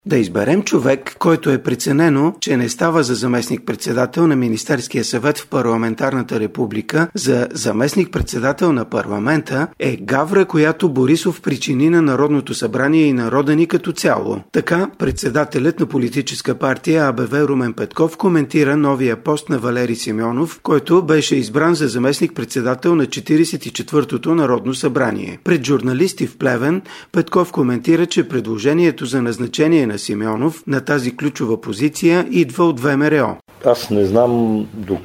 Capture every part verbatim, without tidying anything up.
Да изберем човек, който е преценено, че не става за заместник-председател на Министерския съвет в парламентарната република, за заместник-председател на парламента, е гавра, която Борисов причини на Народното събрание и народа ни като цяло. Така, председателят на политическа партия АБВ Румен Петков коментира новия пост на Валери Симеонов, който беше избран за заместник-председател на четиридесет и четвъртото Народно събрание. Пред журналисти в Плевен, Петков коментира, че предложението за назначение на Симеонов на тази ключова позиция идва от ВМРО. Аз не знам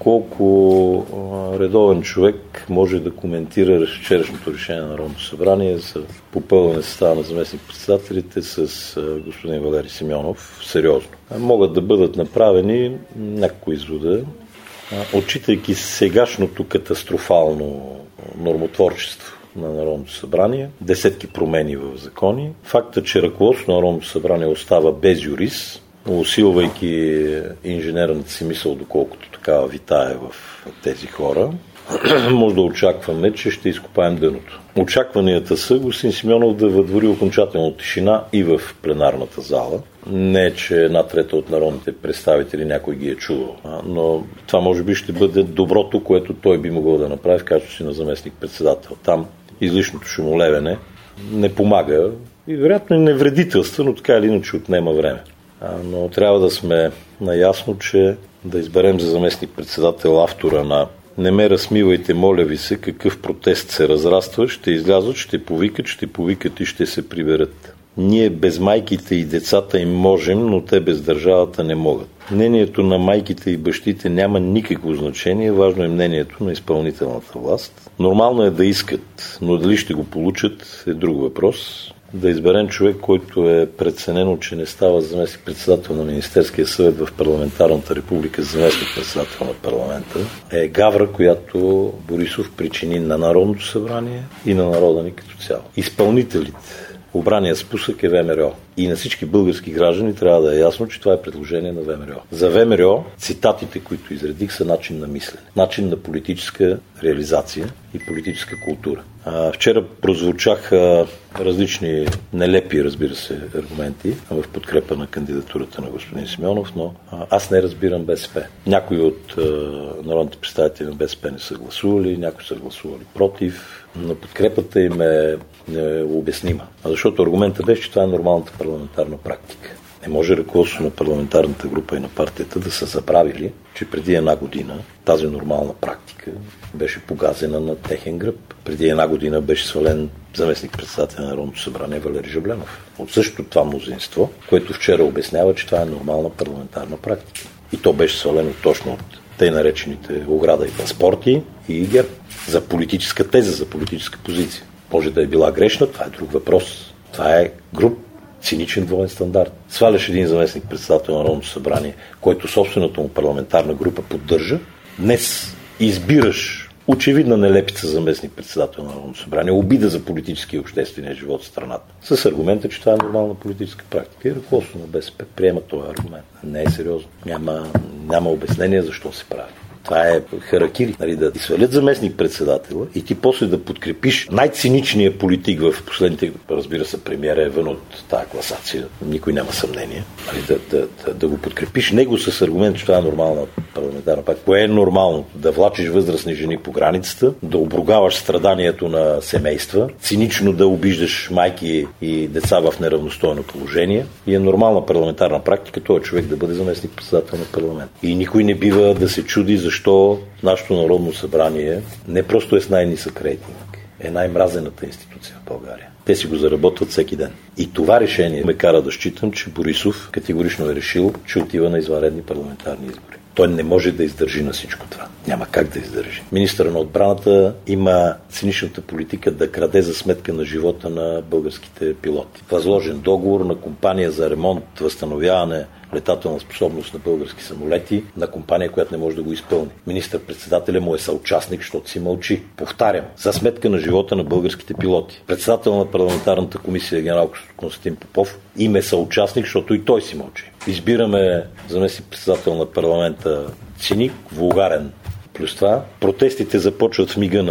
доколко редовен човек може да коментира вчерашното решение на Народното събрание за попълване състава на заместник-председателите с господин Валери Симеонов. Сериозно. Могат да бъдат направени някакво извода, отчитайки сегашното катастрофално нормотворчество на Народното събрание, десетки промени в закони. Факта, че ръководството на Народното събрание остава без юрист, усилвайки инженерната си мисъл, доколкото такава витае в тези хора, може да очакваме, че ще изкопаем дъното. Очакванията са господин Симеонов да въдвори окончателно тишина и в пленарната зала. Не, че една трета от народните представители някой ги е чувал, но това може би ще бъде доброто, което той би могъл да направи в качеството си на заместник-председател. Там излишното шумолевене не помага и вероятно не вредителства, но така или иначе отнема време. Но трябва да сме наясно, че да изберем за заместник-председател автора на "Не ме размивайте, моля ви се", какъв протест се разраства, ще излязат, ще повикат, ще повикат и ще се приберат. Ние без майките и децата им можем, но те без държавата не могат. Мнението на майките и бащите няма никакво значение, важно е мнението на изпълнителната власт. Нормално е да искат, но дали ще го получат е друг въпрос. Да изберем човек, който е преценено, че не става заместник-председател на Министерския съвет в парламентарната република, заместник-председател на парламента, е гавра, която Борисов причини на Народното събрание и на народа ни като цяло. Изпълнителите, обрания спусък е ВМРО. И на всички български граждани трябва да е ясно, че това е предложение на ВМРО. За ВМРО цитатите, които изредих, са начин на мислене, начин на политическа реализация и политическа култура. А, вчера прозвучаха различни нелепи, разбира се, аргументи в подкрепа на кандидатурата на господин Симеонов, но а, аз не разбирам БСП. Някои от а, народните представители на БСП не са гласували, някои са гласували против, но подкрепата им е необяснима. А защото аргументът беше, че това е нормалната парламентарна практика. Не може ръководството на парламентарната група и на партията да са забравили, че преди една година тази нормална практика беше погазена на техен гръб. Преди една година беше свален заместник-председател на Народното събрание Валери Жаблянов. От същото това мнозинство, което вчера обяснява, че това е нормална парламентарна практика. И то беше свалено точно от тъй наречените ограда и паспорти и ГЕРБ. За политическа теза, за политическа позиция. Може да е била грешна, това е друг въпрос. Това е груб, циничен двоен стандарт. Сваляш един заместник-председател на Народното събрание, който собствената му парламентарна група поддържа. Днес избираш очевидна нелепица заместник-председател на Народното събрание, обида за политически и обществения живот в страната. С аргумента, че това е нормална политическа практика. И ръководството на БСП приема този аргумент. Не е сериозно. Няма, няма обяснение защо се прави. Това е харакири. Нали, да ти свалят заместник-председателя и ти после да подкрепиш най-циничния политик в последните, разбира се, премиера е вън от тази класация, никой няма съмнение, нали, да, да, да, да го подкрепиш него с аргумент, че това е нормална парламентарна практика. Кое е нормално? Да влачиш възрастни жени по границата, да обругаваш страданието на семейства, цинично да обиждаш майки и деца в неравностойно положение и е нормална парламентарна практика този човек да бъде заместник-председател на парламент. И никой не бива да се чуди защо Защо нашето Народно събрание не просто е с най-нисък рейтинг, е най-мразената институция в България. Те си го заработват всеки ден. И това решение ме кара да считам, че Борисов категорично е решил, че отива на извънредни парламентарни избори. Той не може да издържи на всичко това. Няма как да издържи. Министърът на отбраната има циничната политика да краде за сметка на живота на българските пилоти. Възложен договор на компания за ремонт, възстановяване, летателна способност на български самолети на компания, която не може да го изпълни. Министър-председателя му е съучастник, защото си мълчи. Повтарям, за сметка на живота на българските пилоти. Председател на парламентарната комисия генерал Константин Попов им е съучастник, защото и той си мълчи. Избираме заместник-председател на парламента циник, вулгарен. Плюс това, протестите започват в мига на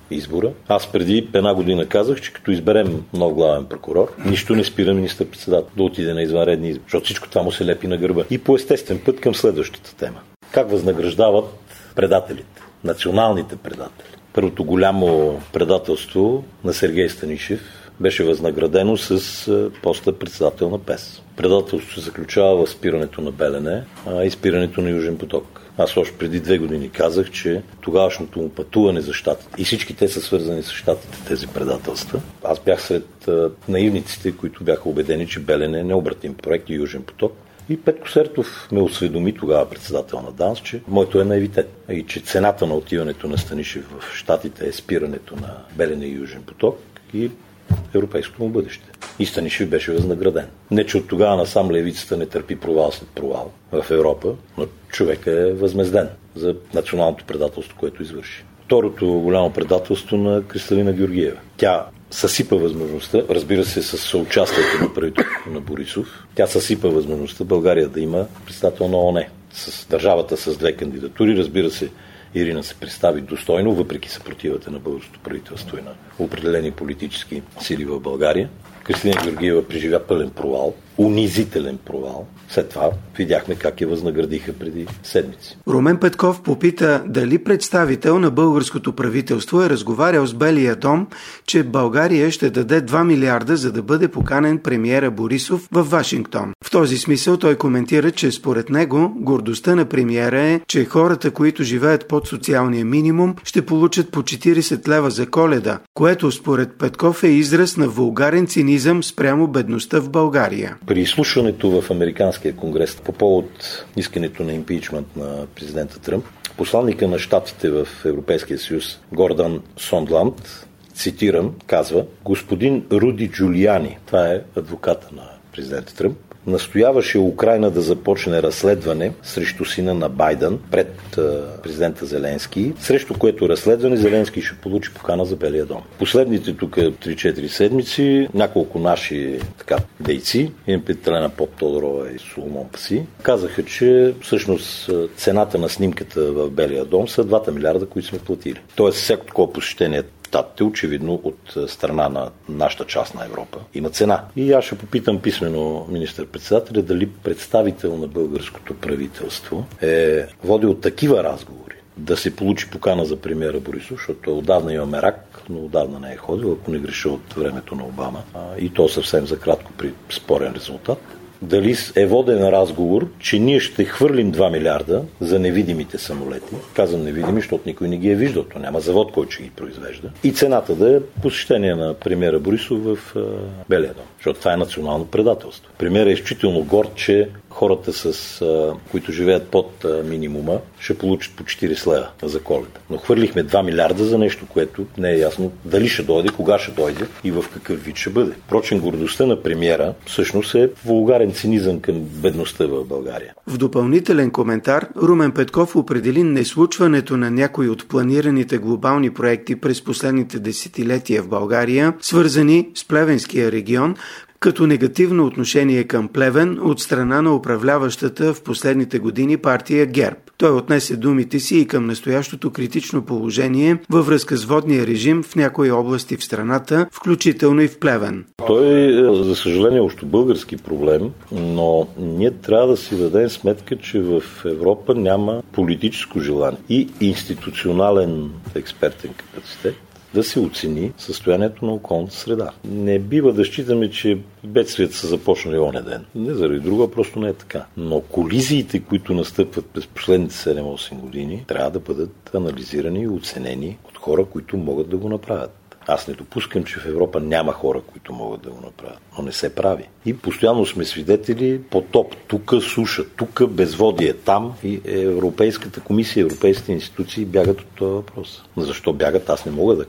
избора. Аз преди една година казах, че като изберем нов главен прокурор, нищо не спира министър-председател да отиде на извънредни избори, защото всичко това му се лепи на гърба. И по естествен път към следващата тема. Как възнаграждават предателите, националните предатели? Първото голямо предателство на Сергей Станишев беше възнаградено с поста председател на ПЕС. Предателството се заключава в спирането на Белене а и спирането на Южен поток. Аз още преди две години казах, че тогавашното му пътуване за щатите, и всички те са свързани с щатите, тези предателства. Аз бях сред а, наивниците, които бяха убедени, че Белене е необратим проект и Южен поток. И Петко Сертов ме осведоми, тогава председател на ДАНС, че моето е наивитет. И че цената на отиването на Станишев в щатите е спирането на Белене и Южен поток и европейското му бъдеще. И Станишев беше възнаграден. Не, че от тогава насам левицата не търпи провал след провал в Европа, но човека е възмезден за националното предателство, което извърши. Второто голямо предателство на Кристалина Георгиева. Тя съсипа възможността, разбира се, с съучастието на правителството на Борисов, тя съсипа възможността България да има председател на ООН. С държавата с две кандидатури, разбира се, Ирина се представи достойно, въпреки съпротивата на българското правителство и на определени политически сили в България. Кристалина Георгиева преживя пълен провал, унизителен провал. След това видяхме как я възнаградиха преди седмици. Румен Петков попита дали представител на българското правителство е разговарял с Белия дом, че България ще даде два милиарда, за да бъде поканен премиера Борисов в Вашингтон. В този смисъл той коментира, че според него гордостта на премиера е, че хората, които живеят под социалния минимум, ще получат по четирийсет лева за Коледа, което според Петков е израз на вулгарен цинизъм спрямо бедността в България. При изслушването в Американския конгрес по повод искането на импичмент на президента Тръмп, посланника на щатите в Европейския съюз Гордан Сондланд, цитирам, казва: господин Руди Джулиани, това е адвоката на президента Тръмп, настояваше Украйна да започне разследване срещу сина на Байден пред президента Зеленски, срещу което разследване Зеленски ще получи покана за Белия дом. Последните тук три-четири седмици няколко наши така дейци, им Петрена Поп-Тодорова и Соломон Паси, казаха, че всъщност цената на снимката в Белия дом са двата милиарда, които сме платили. Тоест всяко такова посещение Щатите, очевидно от страна на нашата част на Европа, има цена. И аз ще попитам писмено министър-председателя дали представител на българското правителство е водил такива разговори да се получи покана за премиера Борисов, защото отдавна имаме рак, но отдавна не е ходил, ако не греша от времето на Обама, и то съвсем за кратко при спорен резултат. Дали е воден разговор, че ние ще хвърлим два милиарда за невидимите самолети. Казвам невидими, защото никой не ги е виждал. То няма завод, който ще ги произвежда. И цената да е посещение на премиера Борисов в а, Белия дом. Защото това е национално предателство. Премиерът е изключително горд, че хората, с, а, които живеят под а, минимума, ще получат по четирийсет лева за Коледа. Но хвърлихме два милиарда за нещо, което не е ясно дали ще дойде, кога ще дойде и в какъв вид ще бъде. Впрочем, гордостта на премиера всъщност е вулгарен цинизъм към бедността в България. В допълнителен коментар Румен Петков определи неслучването на някои от планираните глобални проекти през последните десетилетия в България, свързани с Плевенския регион, като негативно отношение към Плевен от страна на управляващата в последните години партия ГЕРБ. Той отнесе думите си и към настоящото критично положение във връзка с водния режим в някои области в страната, включително и в Плевен. Той е, за съжаление, още български проблем, но ние трябва да си дадем сметка, че в Европа няма политическо желание и институционален експертен капацитет да се оцени състоянието на околната среда. Не бива да считаме, че бедствията са започнали оня ден. Не заради друга, просто не е така. Но колизиите, които настъпват през последните седем-осем години, трябва да бъдат анализирани и оценени от хора, които могат да го направят. Аз не допускам, че в Европа няма хора, които могат да го направят, но не се прави. И постоянно сме свидетели потоп тука, суша тука, безводие там, и Европейската комисия, европейските институции бягат от този въпрос. Защо бягат, аз не мога да кажа.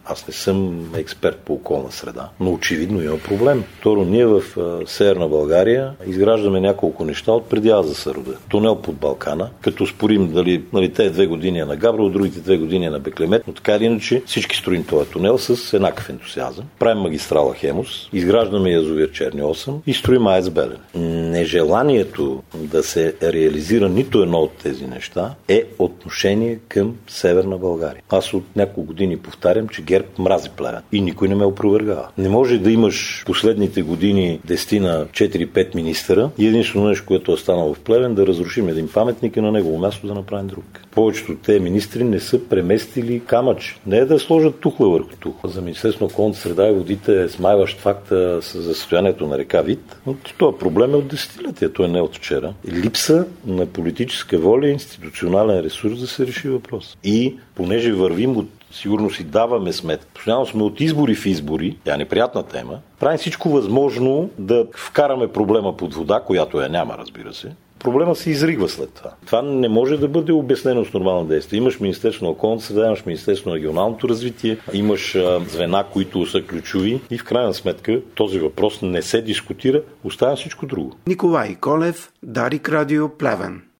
Аз не съм експерт по околна среда, но очевидно има проблем. Второ, ние в Северна България изграждаме няколко неща от преди аз да се родя. Тунел под Балкана, като спорим дали, нали, те две години е на Габрово, другите две години е на Беклемет, но така или иначе всички строим този тунел с еднакъв ентусиазъм. Правим магистрала Хемус, изграждаме язовир Черни осем и строим АЕЦ Белене. Нежеланието да се реализира нито едно от тези неща е отношение към Северна България. Аз от няколко години повтарям, че ГЕРБ мрази Плевен и никой не ме опровергава. Не може да имаш последните години десет на четири-пет министъра и единствено нещо, което е станало в Плевен, да разрушим един паметник и на негово място да направим друг. Повечето от тези министри не са преместили камъч. Не е да сложат тухла върху тухла. За Министерството на околната среда и водите е смайващ факта за състоянието на река Вит. Но това проблем е от десетилетия, той не е от вчера. Липса на политическа воля и институционален ресурс да се реши въпрос. И понеже вървим от сигурно си даваме сметка. Постоянно сме от избори в избори, тя е неприятна тема. Правим всичко възможно да вкараме проблема под вода, която я няма, разбира се. Проблема се изригва след това. Това не може да бъде обяснено с нормално действие. Имаш Министерство на околната среда, имаш Министерство на регионалното развитие, имаш а, звена, които са ключови и в крайна сметка този въпрос не се дискутира, оставя всичко друго. Николай Колев, Дарик Радио, Плевен.